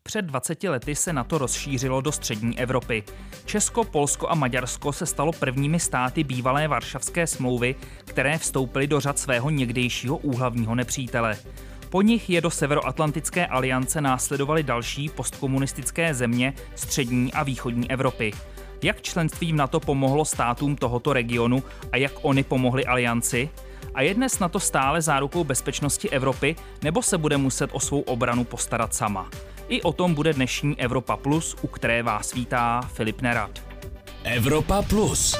Před 20 lety se NATO rozšířilo do střední Evropy. Česko, Polsko a Maďarsko se stalo prvními státy bývalé Varšavské smlouvy, které vstoupily do řad svého někdejšího úhlavního nepřítele. Po nich je do Severoatlantické aliance následovaly další postkomunistické země střední a východní Evropy. Jak členství v NATO pomohlo státům tohoto regionu a jak oni pomohli alianci? A je dnes NATO stále zárukou bezpečnosti Evropy, nebo se bude muset o svou obranu postarat sama? I o tom bude dnešní Evropa Plus, u které vás vítá Filip Nerad. Evropa Plus.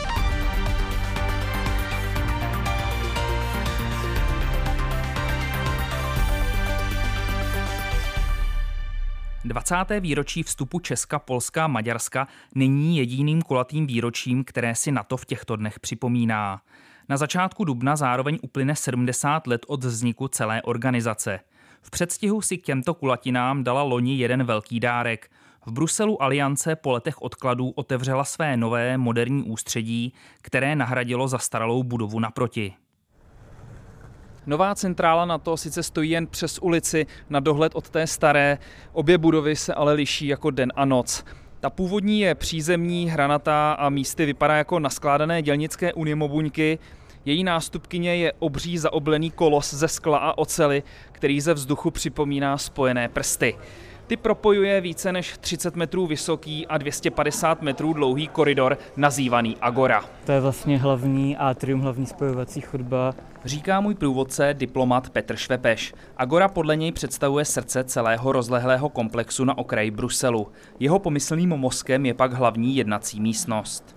20. výročí vstupu Česka, Polska a Maďarska není jediným kulatým výročím, které si NATO v těchto dnech připomíná. Na začátku dubna zároveň uplyne 70 let od vzniku celé organizace. V předstihu si k těmto kulatinám dala loni jeden velký dárek. V Bruselu Aliance po letech odkladů otevřela své nové moderní ústředí, které nahradilo zastaralou budovu naproti. Nová centrála NATO sice stojí jen přes ulici na dohled od té staré, obě budovy se ale liší jako den a noc. Ta původní je přízemní, hranatá a místy vypadá jako naskládané dělnické unimobuňky. Její nástupkyně je obří zaoblený kolos ze skla a oceli, který ze vzduchu připomíná spojené prsty. Ty propojuje více než 30 metrů vysoký a 250 metrů dlouhý koridor nazývaný Agora. To je vlastně hlavní atrium, hlavní spojovací chodba. Říká můj průvodce, diplomat Petr Švepeš. Agora podle něj představuje srdce celého rozlehlého komplexu na okraji Bruselu. Jeho pomyslným mozkem je pak hlavní jednací místnost.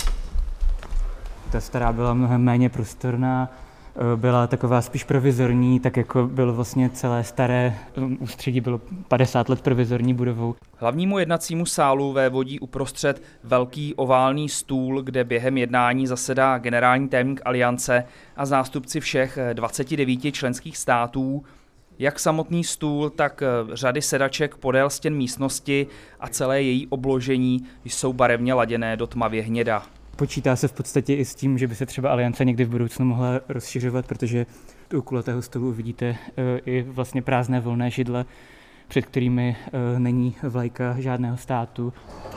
Ta stará byla mnohem méně prostorná, byla taková spíš provizorní, tak jako bylo vlastně celé staré ústředí, bylo 50 let provizorní budovou. Hlavnímu jednacímu sálu vévodí uprostřed velký oválný stůl, kde během jednání zasedá generální tajemník Aliance a zástupci všech 29 členských států. Jak samotný stůl, tak řady sedaček podél stěn místnosti a celé její obložení jsou barevně laděné do tmavě hněda. Počítá se v podstatě i s tím, že by se třeba Aliance někdy v budoucnu mohla rozšiřovat, protože u kulatého stolu uvidíte i vlastně prázdné volné židle, před kterými není vlajka žádného státu.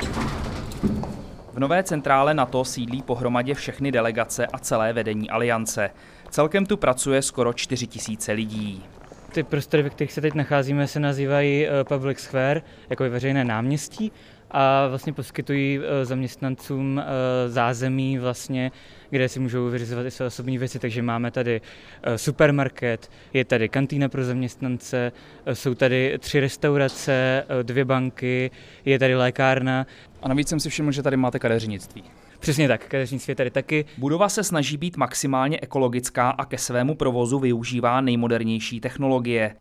V nové centrále NATO sídlí pohromadě všechny delegace a celé vedení Aliance. Celkem tu pracuje skoro 4 000 lidí. Ty prostory, ve kterých se teď nacházíme, se nazývají Public Square, jako veřejné náměstí, a vlastně poskytují zaměstnancům zázemí, vlastně, kde si můžou vyřizovat i své osobní věci. Takže máme tady supermarket, je tady kantýna pro zaměstnance, jsou tady 3 restaurace, 2 banky, je tady lékárna. A navíc jsem si všiml, že tady máte kadeřnictví. Přesně tak, kadeřnictví je tady taky. Budova se snaží být maximálně ekologická a ke svému provozu využívá nejmodernější technologie.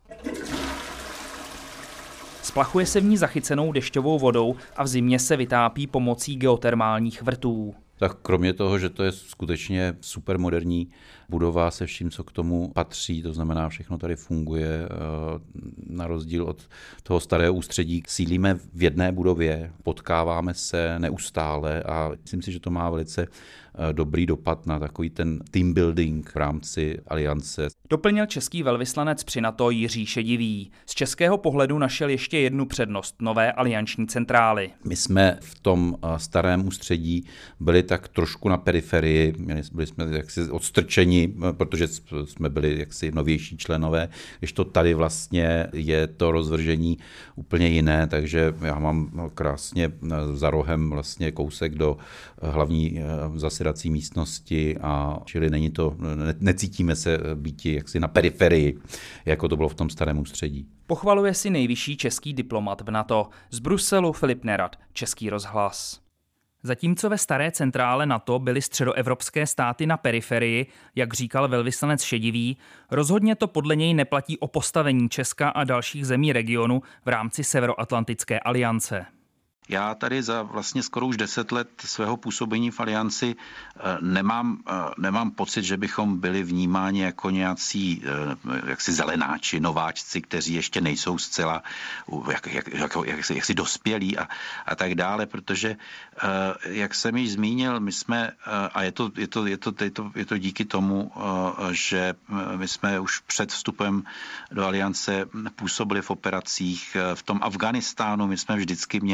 Splachuje se v ní zachycenou dešťovou vodou a v zimě se vytápí pomocí geotermálních vrtů. Tak kromě toho, že to je skutečně supermoderní budova se vším, co k tomu patří, to znamená, všechno tady funguje, na rozdíl od toho starého ústředí. Sídlíme v jedné budově, potkáváme se neustále a myslím si, že to má velice dobrý dopad na takový ten team building v rámci Aliance. Doplnil český velvyslanec při NATO Jiří Šedivý. Z českého pohledu našel ještě jednu přednost nové alianční centrály. My jsme v tom starém ústředí byli tak trošku na periferii, byli jsme jaksi odstrčeni, protože jsme byli jaksi novější členové, když to tady vlastně je to rozvržení úplně jiné, takže já mám krásně za rohem vlastně kousek do hlavní zasedací místnosti a čili není to, necítíme se býti jaksi na periferii, jako to bylo v tom starém ústředí. Pochvaluje si nejvyšší český diplomat v NATO. Z Bruselu Filip Nerad, Český rozhlas. Zatímco ve staré centrále NATO byly středoevropské státy na periferii, jak říkal velvyslanec Šedivý, rozhodně to podle něj neplatí o postavení Česka a dalších zemí regionu v rámci Severoatlantické aliance. Já tady za vlastně skoro už 10 let svého působení v Alianci nemám pocit, že bychom byli vnímáni jako nějací jaksi zelenáči, nováčci, kteří ještě nejsou zcela jaksi dospělí a tak dále, protože jak jsem již zmínil, my jsme, a je to díky tomu, že my jsme už před vstupem do Aliance působili v operacích v tom Afghánistánu, my jsme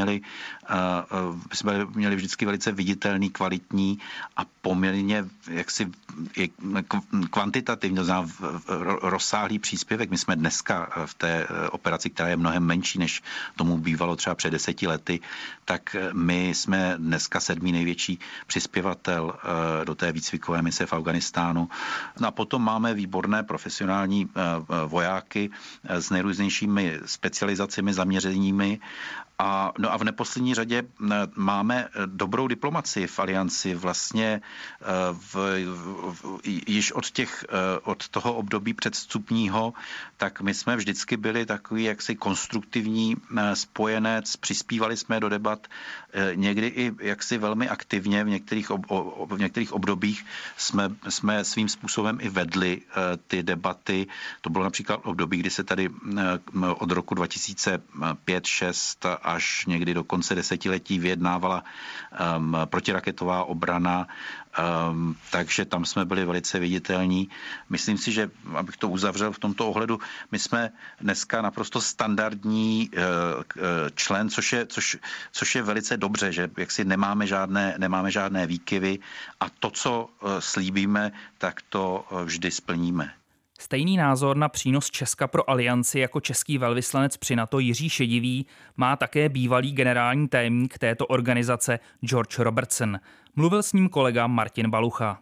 měli vždycky velice viditelný, kvalitní a poměrně jaksi kvantitativně rozsáhlý příspěvek. My jsme dneska v té operaci, která je mnohem menší, než tomu bývalo třeba před 10 lety, tak my jsme dneska 7. největší přispěvatel do té výcvikové mise v Afghánistánu. No a potom máme výborné profesionální vojáky s nejrůznějšími specializacemi, zaměřeními. A v neposlední řadě máme dobrou diplomacii v Alianci. Vlastně již od toho období předvstupního, tak my jsme vždycky byli takový jaksi konstruktivní spojenec, přispívali jsme do debat, někdy i jaksi velmi aktivně, v některých obdobích jsme svým způsobem i vedli ty debaty. To bylo například období, kdy se tady od roku 2005-2006 až někdy do konce desetiletí vyjednávala protiraketová obrana, takže tam jsme byli velice viditelní. Myslím si, že, abych to uzavřel v tomto ohledu, my jsme dneska naprosto standardní člen, což je velice dobře, že jaksi nemáme žádné výkyvy a to, co slíbíme, tak to vždy splníme. Stejný názor na přínos Česka pro Alianci jako český velvyslanec při NATO Jiří Šedivý má také bývalý generální tajemník této organizace George Robertson. Mluvil s ním kolega Martin Balucha.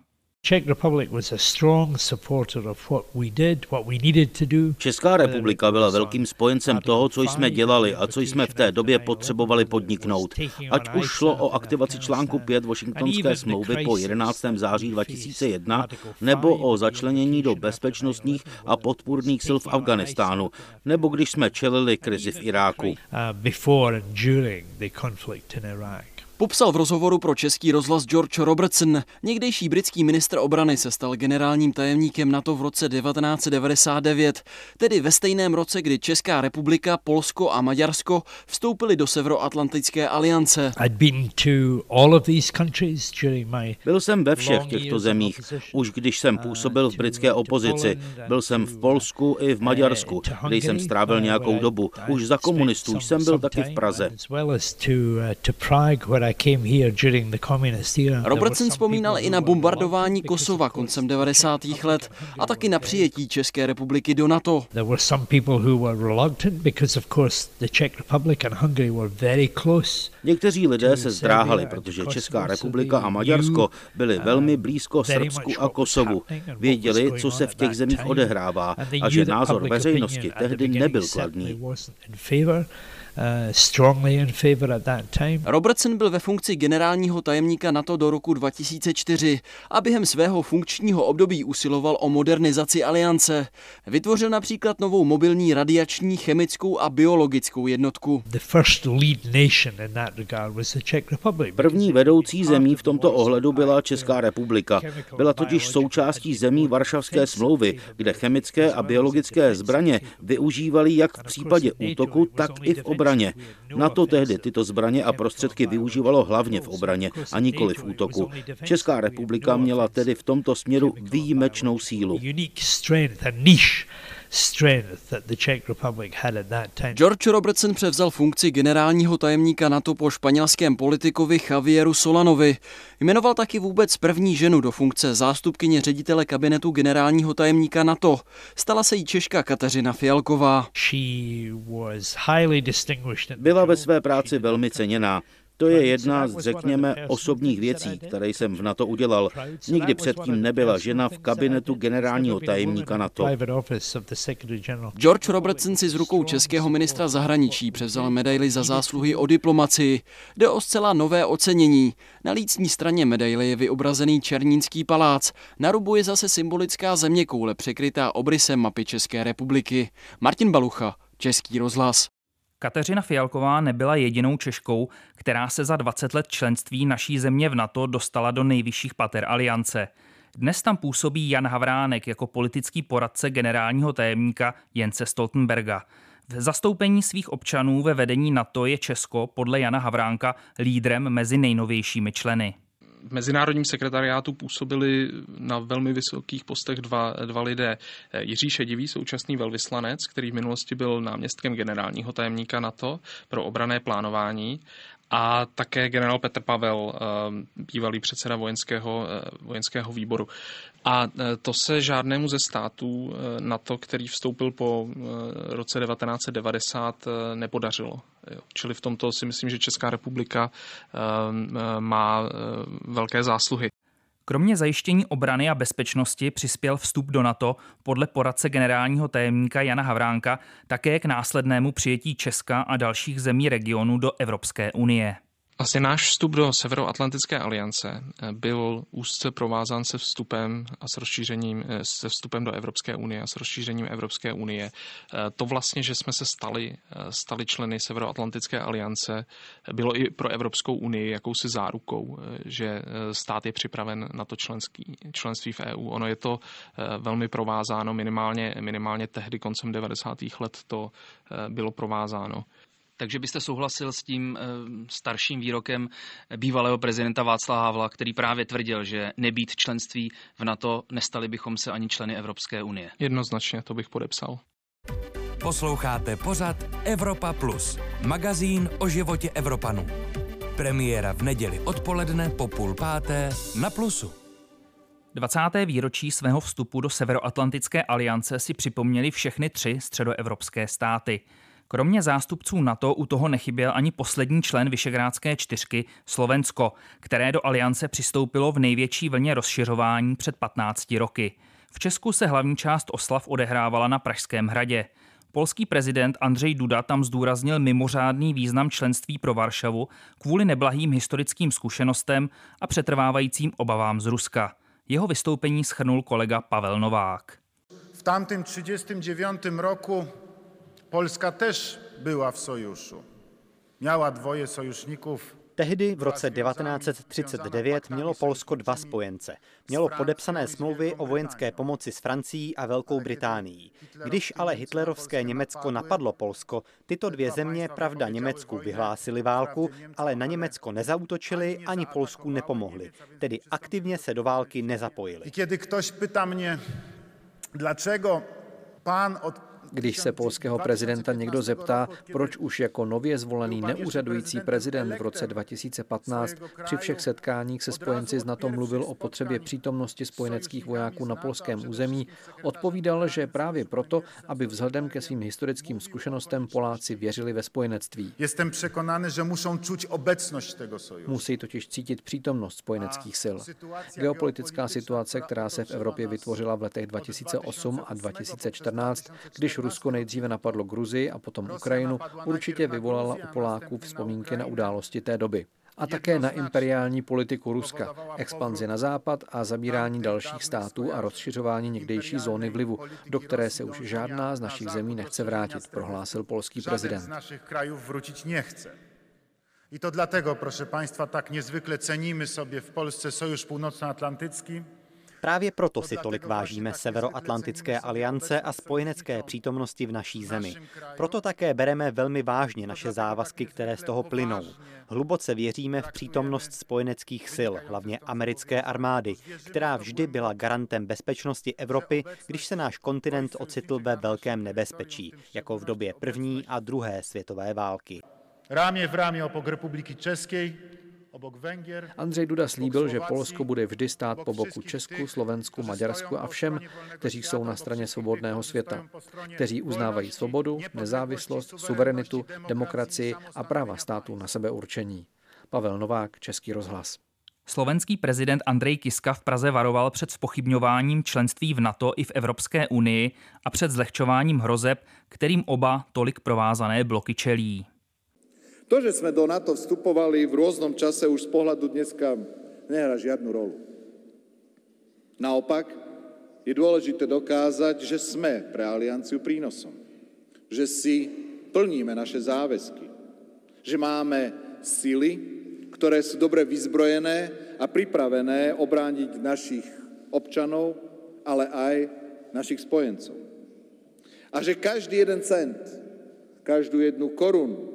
Česká republika byla velkým spojencem toho, co jsme dělali a co jsme v té době potřebovali podniknout. Ať už šlo o aktivaci článku 5 Washingtonské smlouvy po 11. září 2001, nebo o začlenění do bezpečnostních a podpůrných sil v Afghánistánu, nebo když jsme čelili krizi v Iráku. Popsal v rozhovoru pro Český rozhlas George Robertson. Někdejší britský ministr obrany se stal generálním tajemníkem NATO v roce 1999, tedy ve stejném roce, kdy Česká republika, Polsko a Maďarsko vstoupili do Severoatlantické aliance. Byl jsem ve všech těchto zemích, už když jsem působil v britské opozici. Byl jsem v Polsku i v Maďarsku, kde jsem strávil nějakou dobu. Už za komunistů jsem byl taky v Praze. Robertson vzpomínal i na bombardování Kosova koncem 90. let a taky na přijetí České republiky do NATO. Někteří lidé se zdráhali, protože Česká republika a Maďarsko byli velmi blízko Srbsku a Kosovu. Věděli, co se v těch zemích odehrává a že názor veřejnosti tehdy nebyl kladný. Robertson byl ve funkci generálního tajemníka NATO do roku 2004 a během svého funkčního období usiloval o modernizaci aliance. Vytvořil například novou mobilní radiační, chemickou a biologickou jednotku. První vedoucí zemí v tomto ohledu byla Česká republika. Byla totiž součástí zemí Varšavské smlouvy, kde chemické a biologické zbraně využívali jak v případě útoku, tak i v obraně. NATO tehdy tyto zbraně a prostředky využívalo hlavně v obraně a nikoli v útoku. Česká republika měla tedy v tomto směru výjimečnou sílu. George Robertson převzal funkci generálního tajemníka NATO po španělském politikovi Javieru Solanovi. Jmenoval taky vůbec první ženu do funkce zástupkyně ředitele kabinetu generálního tajemníka NATO. Stala se jí Češka Kateřina Fialková. Byla ve své práci velmi ceněná. To je jedna z, řekněme, osobních věcí, které jsem v NATO udělal. Nikdy předtím nebyla žena v kabinetu generálního tajemníka NATO. George Robertson si z rukou českého ministra zahraničí převzal medaili za zásluhy o diplomacii. Jde o zcela nové ocenění. Na lícní straně medaile je vyobrazený Černínský palác. Na rubu je zase symbolická zeměkoule překrytá obrysem mapy České republiky. Martin Balucha, Český rozhlas. Kateřina Fialková nebyla jedinou Češkou, která se za 20 let členství naší země v NATO dostala do nejvyšších pater aliance. Dnes tam působí Jan Havránek jako politický poradce generálního tajemníka Jense Stoltenberga. V zastoupení svých občanů ve vedení NATO je Česko podle Jana Havránka lídrem mezi nejnovějšími členy. V mezinárodním sekretariátu působili na velmi vysokých postech dva lidé. Jiří Šedivý, současný velvyslanec, který v minulosti byl náměstkem generálního tajemníka NATO pro obranné plánování, a také generál Petr Pavel, bývalý předseda vojenského výboru. A to se žádnému ze států NATO, který vstoupil po roce 1990, nepodařilo. Čili v tomto si myslím, že Česká republika má velké zásluhy. Kromě zajištění obrany a bezpečnosti přispěl vstup do NATO podle poradce generálního tajemníka Jana Havránka také k následnému přijetí Česka a dalších zemí regionu do Evropské unie. Vlastně náš vstup do Severoatlantické aliance byl úzce provázán se vstupem se vstupem do Evropské unie a s rozšířením Evropské unie. To vlastně, že jsme se stali členy Severoatlantické aliance, bylo i pro Evropskou unii jakousi zárukou, že stát je připraven na to členství v EU. Ono je to velmi provázáno, minimálně tehdy koncem 90. let to bylo provázáno. Takže byste souhlasil s tím starším výrokem bývalého prezidenta Václava Havla, který právě tvrdil, že nebýt členství v NATO, nestali bychom se ani členy Evropské unie. Jednoznačně, to bych podepsal. Posloucháte pořad Evropa Plus, magazín o životě Evropanů. Premiéra v neděli odpoledne po 4:30 na Plusu. 20. výročí svého vstupu do Severoatlantické aliance si připomněli všechny 3 středoevropské státy. Kromě zástupců NATO u toho nechyběl ani poslední člen Visegrádské 4, Slovensko, které do aliance přistoupilo v největší vlně rozšiřování před 15 roky. V Česku se hlavní část oslav odehrávala na Pražském hradě. Polský prezident Andrzej Duda tam zdůraznil mimořádný význam členství pro Varšavu kvůli neblahým historickým zkušenostem a přetrvávajícím obavám z Ruska. Jeho vystoupení shrnul kolega Pavel Novák. V tamtym 39 roku Polska też była w sojuszu. Miała 2 sojuszników. Tehdy v roce 1939 mělo Polsko 2 spojence. Mělo podepsané smlouvy o vojenské pomoci s Francií a Velkou Británií. Když ale hitlerovské Německo napadlo Polsko, tyto 2 země, pravda, Německu vyhlásily válku, ale na Německo nezaútočili ani Polsku nepomohli. Tedy aktivně se do války nezapojili. Kiedy ktoś pyta mě, dlaczego pan od Když se polského prezidenta někdo zeptá, proč už jako nově zvolený neúřadující prezident v roce 2015 při všech setkáních se spojenci z NATO mluvil o potřebě přítomnosti spojeneckých vojáků na polském území, odpovídal, že právě proto, aby vzhledem ke svým historickým zkušenostem Poláci věřili ve spojenectví. Jsem překonaný, že musí czuť obecnost tego sojuszu. Musí totiž cítit přítomnost spojeneckých sil. Geopolitická situace, která se v Evropě vytvořila v letech 2008 a 2014, když Rusko nejdříve napadlo Gruzii a potom Ukrajinu, určitě vyvolala u Poláků vzpomínky na události té doby. A také na imperiální politiku Ruska, expanzi na západ a zabírání dalších států a rozšiřování někdejší zóny vlivu, do které se už žádná z našich zemí nechce vrátit, prohlásil polský prezident. I to dlatego, proszę Państwa, tak niezwykle cenimy sobie w Polsce Sojusz Północnoatlantycki. Právě proto si tolik vážíme Severoatlantické aliance a spojenecké přítomnosti v naší zemi. Proto také bereme velmi vážně naše závazky, které z toho plynou. Hluboce věříme v přítomnost spojeneckých sil, hlavně americké armády, která vždy byla garantem bezpečnosti Evropy, když se náš kontinent ocitl ve velkém nebezpečí, jako v době první a druhé světové války. Ramię w ramię obok Republiky České. Andrzej Duda slíbil, že Polsko bude vždy stát po boku Česku, Slovensku, Maďarsku a všem, kteří jsou na straně svobodného světa, kteří uznávají svobodu, nezávislost, suverenitu, demokracii a práva států na sebeurčení. Pavel Novák, Český rozhlas. Slovenský prezident Andrej Kiska v Praze varoval před zpochybňováním členství v NATO i v Evropské unii a před zlehčováním hrozeb, kterým oba tolik provázané bloky čelí. To, že sme do NATO vstupovali v rôznom čase, už z pohľadu dneska nehrá žiadnu rolu. Naopak, je dôležité dokázať, že sme pre alianciu prínosom. Že si plníme naše záväzky. Že máme sily, ktoré sú dobre vyzbrojené a pripravené obrániť našich občanov, ale aj našich spojencov. A že každý jeden cent, každú jednu korunu,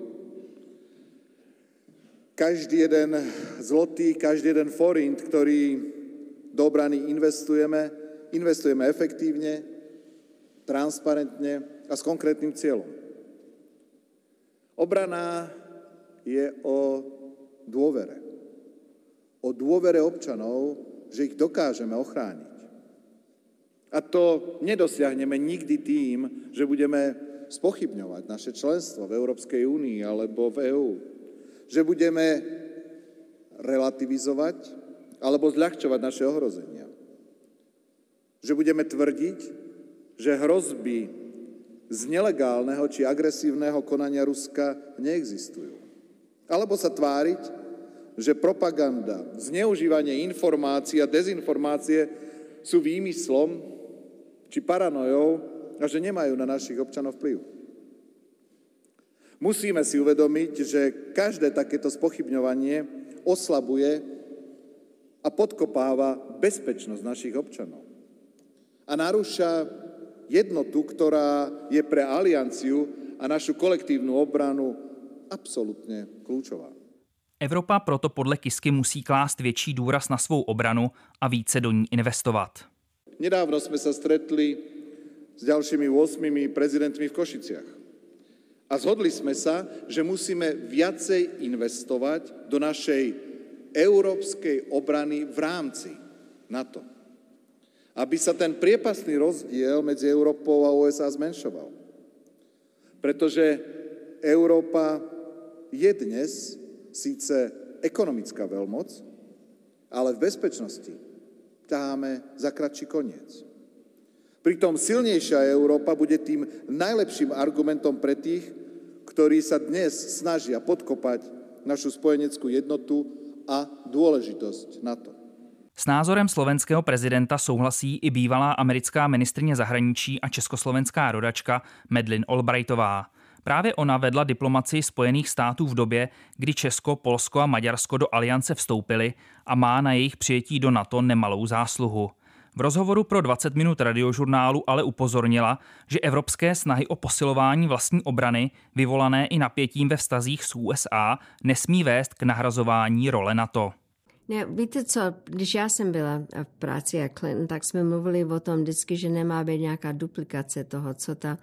každý jeden zlotý, každý jeden forint, ktorý do obrany investujeme efektívne, transparentne a s konkrétnym cieľom. Obrana je o dôvere. O dôvere občanov, že ich dokážeme ochrániť. A to nedosiahneme nikdy tým, že budeme spochybňovať naše členstvo v Európskej únii alebo v EÚ. Že budeme relativizovať alebo zľahčovať naše ohrozenia. Že budeme tvrdiť, že hrozby z nelegálneho či agresívneho konania Ruska neexistujú. Alebo sa tváriť, že propaganda, zneužívanie informácií a dezinformácie sú výmyslom či paranojou a že nemajú na našich občanov vplyv. Musíme si uvedomiť, že každé takéto spochybňovanie oslabuje a podkopáva bezpečnosť našich občanov. A narúša jednotu, ktorá je pre alianciu a našu kolektívnu obranu absolutně klíčová. Evropa proto podle Kisky musí klást větší důraz na svou obranu a více do ní investovat. Nedávno jsme se stretli s ďalšími 8 prezidentmi v Košiciach. A zhodli jsme se, že musíme viacej investovať do našej európskej obrany v rámci NATO. Aby sa ten priepastný rozdiel medzi Európou a USA zmenšoval. Pretože Európa je dnes síce ekonomická veľmoc, ale v bezpečnosti ťaháme za kratší koniec. Pritom silnejšia Európa bude tým najlepším argumentom pre tých, ktorí sa dnes snažia podkopať našu spojeneckú jednotu a dôležitosť NATO. S názorem slovenského prezidenta souhlasí i bývalá americká ministryně zahraničí a československá rodačka Madeleine Albrightová. Právě ona vedla diplomacii Spojených států v době, kdy Česko, Polsko a Maďarsko do aliance vstoupily a má na jejich přijetí do NATO nemalou zásluhu. V rozhovoru pro 20 minut radiožurnálu ale upozornila, že evropské snahy o posilování vlastní obrany, vyvolané i napětím ve vztazích s USA, nesmí vést k nahrazování role NATO. Ne, víte co, když já jsem byla v práci a Clinton, tak jsme mluvili o tom vždycky, že nemá být nějaká duplikace toho,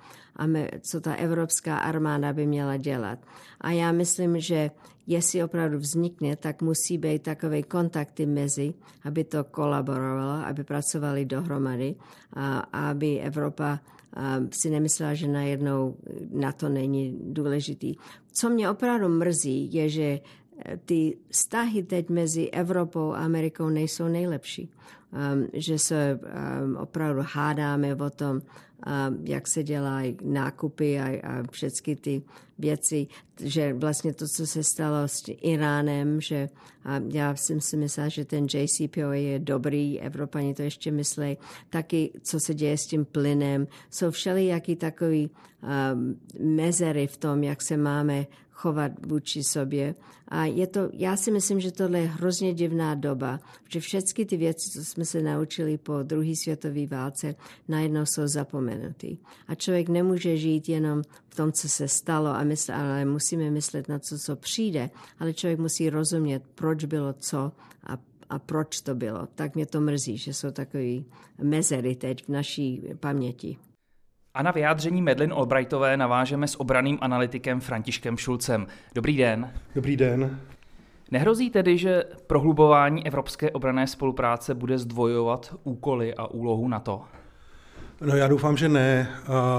co ta evropská armáda by měla dělat. A já myslím, že jestli opravdu vznikne, tak musí být takové kontakty mezi, aby to kolaborovalo, aby pracovali dohromady a aby Evropa si nemyslela, že najednou NATO není důležitý. Co mě opravdu mrzí, je, že ty vztahy teď mezi Evropou a Amerikou nejsou nejlepší. Že se opravdu hádáme o tom, jak se dělají nákupy a všechny ty věci, že vlastně to, co se stalo s Iránem, že já jsem si myslela, že ten JCPOA je dobrý, Evropani to ještě myslí, taky co se děje s tím plynem, jsou všelijaký takový mezery v tom, jak se máme chovat vůči sobě. A já si myslím, že tohle je hrozně divná doba, že všechny ty věci, co jsme se naučili po druhé světové válce, najednou jsou zapomenutý. A člověk nemůže žít jenom v tom, co se stalo, ale musíme myslet na to, co přijde. Ale člověk musí rozumět, proč bylo co a proč to bylo. Tak mě to mrzí, že jsou takové mezery teď v naší paměti. A na vyjádření Madeleine Albrightové navážeme s obranným analytikem Františkem Šulcem. Dobrý den. Dobrý den. Nehrozí tedy, že prohlubování evropské obranné spolupráce bude zdvojovat úkoly a úlohu NATO? No já doufám, že ne.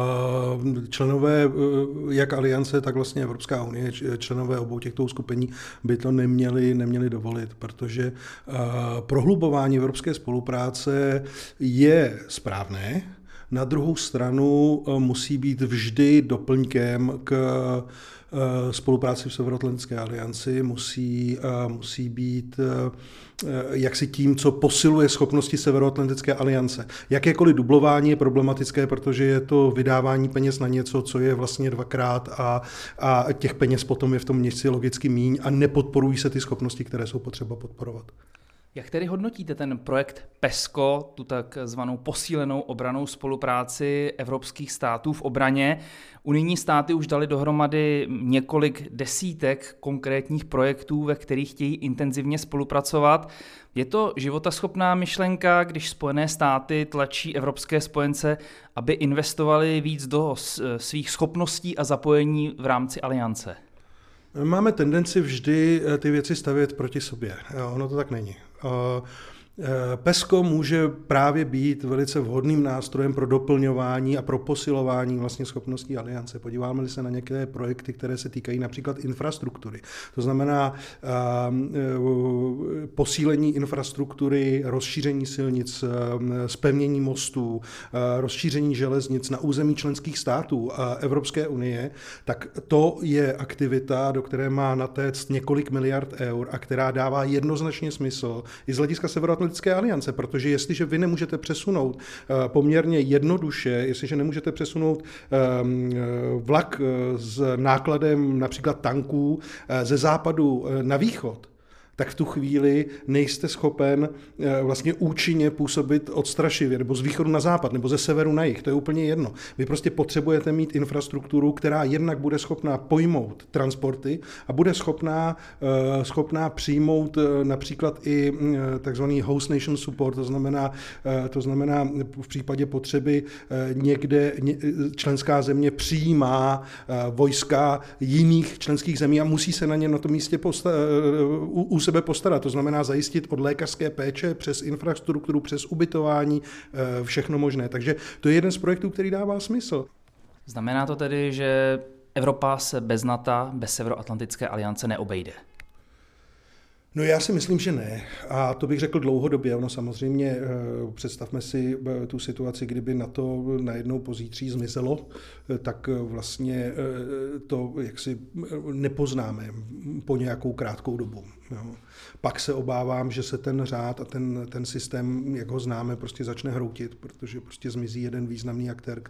Členové jak aliance, tak vlastně Evropská unie, členové obou těchto uskupení by to neměli dovolit, protože prohlubování evropské spolupráce je správné, Na druhou stranu musí být vždy doplňkem k spolupráci v Severoatlantické alianci, musí být jaksi tím, co posiluje schopnosti Severoatlantické aliance. Jakékoliv dublování je problematické, protože je to vydávání peněz na něco, co je vlastně dvakrát a těch peněz potom je v tom měsíci logicky míň a nepodporují se ty schopnosti, které jsou potřeba podporovat. Jak tedy hodnotíte ten projekt PESCO, tu takzvanou posílenou obrannou spolupráci evropských států v obraně? Unijní státy už dali dohromady několik desítek konkrétních projektů, ve kterých chtějí intenzivně spolupracovat. Je to životaschopná myšlenka, když Spojené státy tlačí evropské spojence, aby investovali víc do svých schopností a zapojení v rámci aliance? Máme tendenci vždy ty věci stavět proti sobě. Ono to tak není. PESCO může právě být velice vhodným nástrojem pro doplňování a pro posilování vlastně schopností aliance. Podíváme-li se na některé projekty, které se týkají například infrastruktury. To znamená posílení infrastruktury, rozšíření silnic, zpevnění mostů, rozšíření železnic na území členských států a Evropské unie, tak to je aktivita, do které má natéct několik miliard eur a která dává jednoznačně smysl i z hlediska Severoatlantické aliance, protože jestliže vy nemůžete přesunout poměrně jednoduše, jestliže nemůžete přesunout vlak s nákladem například tanků ze západu na východ, tak v tu chvíli nejste schopen vlastně účinně působit odstrašivě, nebo z východu na západ, nebo ze severu na jih, to je úplně jedno. Vy prostě potřebujete mít infrastrukturu, která jednak bude schopná pojmout transporty a bude schopná přijmout například i takzvaný host nation support, to znamená v případě potřeby někde členská země přijímá vojska jiných členských zemí a musí se na ně na tom místě u sebe postarat. To znamená zajistit od lékařské péče přes infrastrukturu, přes ubytování, všechno možné. Takže to je jeden z projektů, který dává smysl. Znamená to tedy, že Evropa se bez NATO, bez Severoatlantické aliance neobejde? No já si myslím, že ne. A to bych řekl dlouhodobě. Ono samozřejmě, představme si tu situaci, kdyby NATO najednou pozítří zmizelo, tak vlastně to jaksi nepoznáme po nějakou krátkou dobu. Jo. Pak se obávám, že se ten řád a ten systém, jak ho známe, prostě začne hroutit, protože prostě zmizí jeden významný aktér,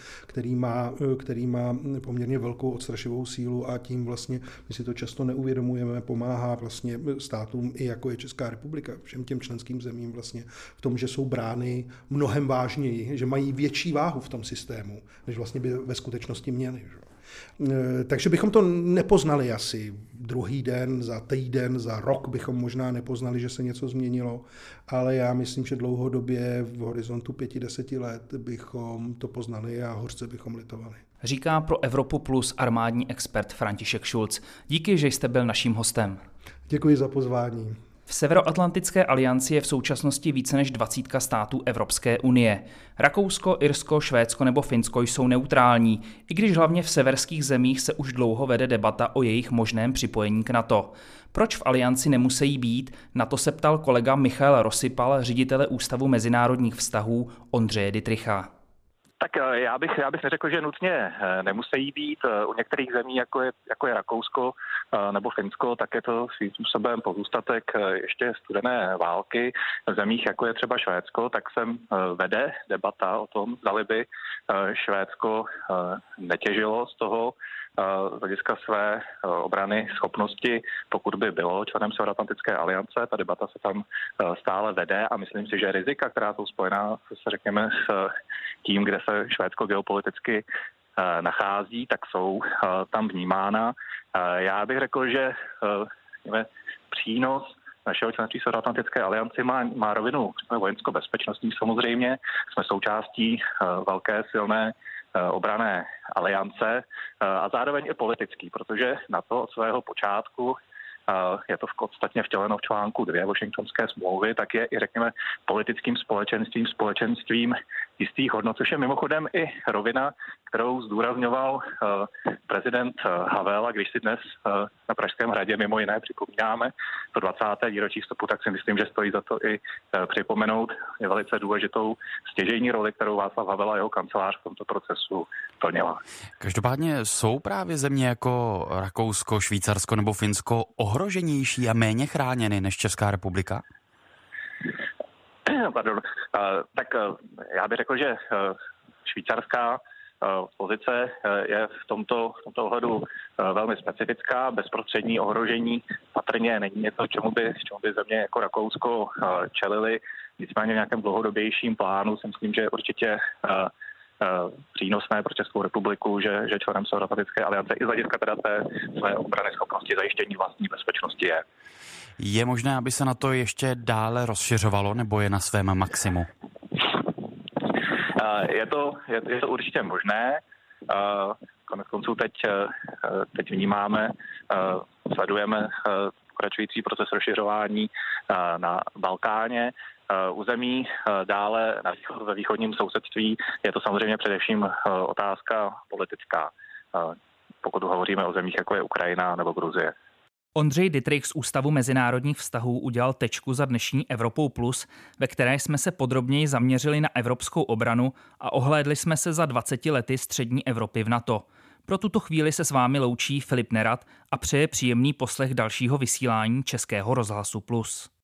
který má poměrně velkou odstrašivou sílu a tím vlastně, my si to často neuvědomujeme, pomáhá vlastně státům, i jako je Česká republika, všem těm členským zemím vlastně v tom, že jsou brány mnohem vážněji, že mají větší váhu v tom systému, než vlastně by ve skutečnosti měli. Takže bychom to nepoznali asi druhý den, za týden, za rok bychom možná nepoznali, že se něco změnilo, ale já myslím, že dlouhodobě v horizontu 5-10 let bychom to poznali a hořce bychom litovali. Říká pro Evropu Plus armádní expert František Šulc. Díky, že jste byl naším hostem. Děkuji za pozvání. V Severoatlantické alianci je v současnosti více než 20 států Evropské unie. Rakousko, Irsko, Švédsko nebo Finsko jsou neutrální, i když hlavně v severských zemích se už dlouho vede debata o jejich možném připojení k NATO. Proč v alianci nemusí být? Na to se ptal kolega Michal Rosypal, ředitele Ústavu mezinárodních vztahů Ondřeje Dittricha. Tak já bych neřekl, že nutně nemusí být. U některých zemí, jako je Rakousko nebo Finsko, tak je to svým způsobem pozůstatek ještě studené války. V zemích, jako je třeba Švédsko, tak se vede debata o tom, zdali by Švédsko netěžilo z toho z hlediska své obrany schopnosti, pokud by bylo členem Severoatlantické aliance. Ta debata se tam stále vede a myslím si, že rizika, která jsou spojená, řekněme, s tím, kde se Švédsko geopoliticky nachází, tak jsou tam vnímána. Já bych řekl, že přínos našeho členství Severoatlantické alianci má rovinu vojensko-bezpečnostní samozřejmě. Jsme součástí velké silné obranné aliance a zároveň i politický, protože NATO od svého počátku je to podstatně vtěleno v článku 2 Washingtonské smlouvy, tak je i, řekněme, politickým společenstvím jistých hodnot, což je mimochodem i rovina, kterou zdůrazňoval prezident Havel, a když si dnes na Pražském hradě mimo jiné připomínáme to 20. výročí vstupu, tak si myslím, že stojí za to i připomenout je velice důležitou stěžejní roli, kterou Václav Havel a jeho kancelář v tomto procesu plnila. Každopádně jsou právě země jako Rakousko, Švýcarsko nebo Finsko ohroženější a méně chráněny než Česká republika? Pardon. Tak já bych řekl, že švýcarská pozice je v tomto ohledu velmi specifická. Bezprostřední ohrožení patrně není něco, čemu by země jako Rakousko čelily. Nicméně v nějakém dlouhodobějším plánu si myslím, že je určitě přínosné pro Českou republiku, že členem Severoatlantické aliance i z hlediska teda té své obrany schopnosti zajištění vlastní bezpečnosti je. Je možné, aby se na to ještě dále rozšiřovalo, nebo je na svém maximu? Je to určitě možné. Konec konců teď vnímáme, sledujeme pokračující proces rozšiřování na Balkáně. U zemí dále ve východním sousedství je to samozřejmě především otázka politická, pokud hovoříme o zemích, jako je Ukrajina nebo Gruzie. Ondřej Dittrich z Ústavu mezinárodních vztahů udělal tečku za dnešní Evropou Plus, ve které jsme se podrobněji zaměřili na evropskou obranu a ohlédli jsme se za 20 lety střední Evropy v NATO. Pro tuto chvíli se s vámi loučí Filip Nerad a přeje příjemný poslech dalšího vysílání Českého rozhlasu Plus.